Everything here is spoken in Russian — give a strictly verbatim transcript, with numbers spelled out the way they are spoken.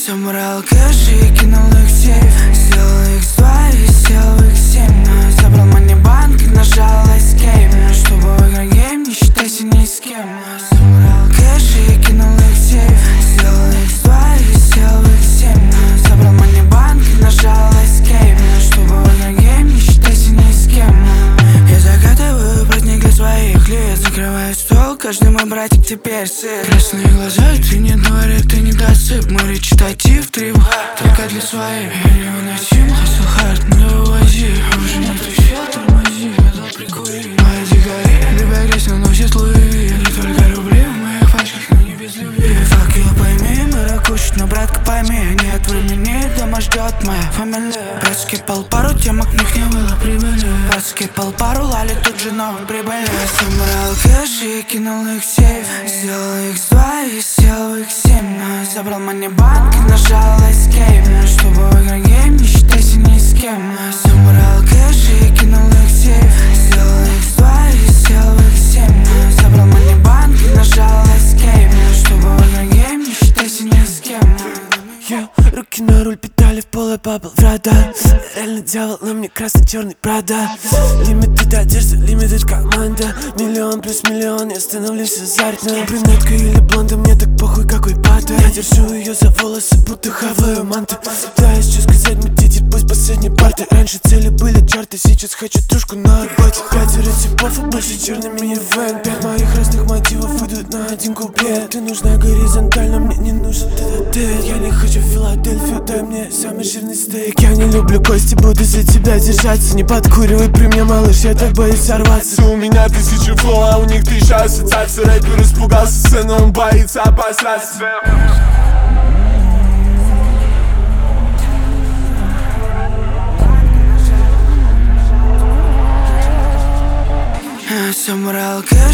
Собрал кэш и кинул их в сейф. Сделал икс два и сел в икс семь. Забрал манибанк и нажал эскейп. Чтобы выиграть гейм, не считайся ни с кем. Собрал кэш и кинул их в сейф. Сделал икс два и сел в икс семь. Забрал манибанк и нажал эскейп. Чтобы выиграть гейм, не считайся ни с кем. Я загадываю праздник для своих лиц. Закрываю стол, каждый мой братик теперь сыр. Красные глаза, и ты не говори, ты не досып. Мы речитатив, трип, только для своих. Я невыносим, хасл хард, не увози. Уже нет еще, тормози, я дал прикурить. Мои дикари, любя грязь, но носит Луи. Не только рубли в моих пачках, но не без любви. Фак, я пойми, мы ракушить, но, братка, пойми, нет времени, дома ждет моя фамилия. Раскипал пару темок, в них не было прибыли. Раскипал пару лали, тут же новые прибыли. Собрал кэш и кинул их в сейф. Сделал икс два и сел в икс семь. Забрал манибанк и нажал эскейп. Чтобы выиграть гейм, не считайся ни с кем. Собрал кэш и кинул их в сейф. Сделал икс два и сел в икс семь. Забрал манибанк и нажал эскейп. Чтобы выиграть гейм, не считайся ни с кем. Yeah. Руки на руль, педали в пол и бабл в радар. Реально дьявол, на мне красно-черный Прада. Лимитед одежда, лимитед команда. Миллион плюс миллион, я становлюсь азартным. Брюнетка или блонда, мне так похуй какой паттерн. Я держу ее за волосы, будто хаваю манту. Пытаюсь что сказать, мутите, пусть последней парты. Раньше цели были чарты, сейчас хочу трушку на работе. Пятеро типов и больше черный минивэн. Пять моих разных мотивов идут на один куплет. Ты нужна горизонтально, мне не нужен тет-а-тет. Я не хочу Филадельфию, дай мне самый жирный стейк. Я не люблю кости, буду за тебя держаться. Не подкуривай при мне, малыш, я так боюсь сорваться. У меня тысячи флоу, а у них тысяча ассоциаций. Рэпер испугался сцены, он боится обосраться. Собрал кэш